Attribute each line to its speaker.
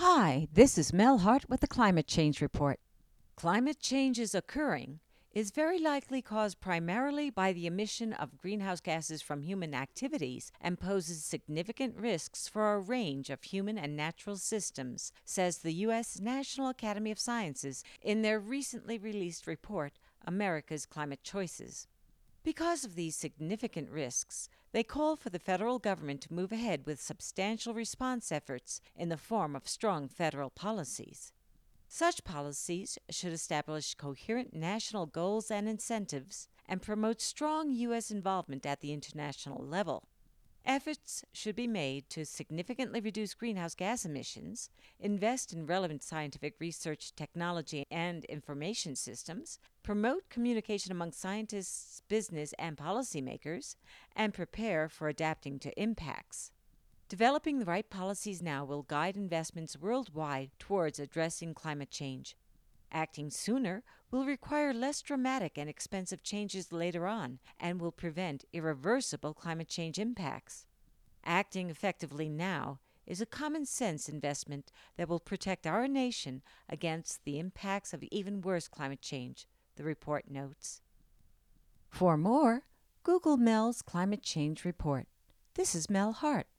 Speaker 1: Hi, this is Mel Hart with the Climate Change Report. Climate change is occurring is very likely caused primarily by the emission of greenhouse gases from human activities and poses significant risks for a range of human and natural systems, says the U.S. National Academy of Sciences in their recently released report, America's Climate Choices. Because of these significant risks, they call for the federal government to move ahead with substantial response efforts in the form of strong federal policies. Such policies should establish coherent national goals and incentives and promote strong U.S. involvement at the international level. Efforts should be made to significantly reduce greenhouse gas emissions, invest in relevant scientific research, technology, and information systems, promote communication among scientists, business, and policymakers, and prepare for adapting to impacts. Developing the right policies now will guide investments worldwide towards addressing climate change. Acting sooner will require less dramatic and expensive changes later on and will prevent irreversible climate change impacts. Acting effectively now is a common sense investment that will protect our nation against the impacts of even worse climate change, the report notes. For more, Google Mel's Climate Change Report. This is Mel Hart.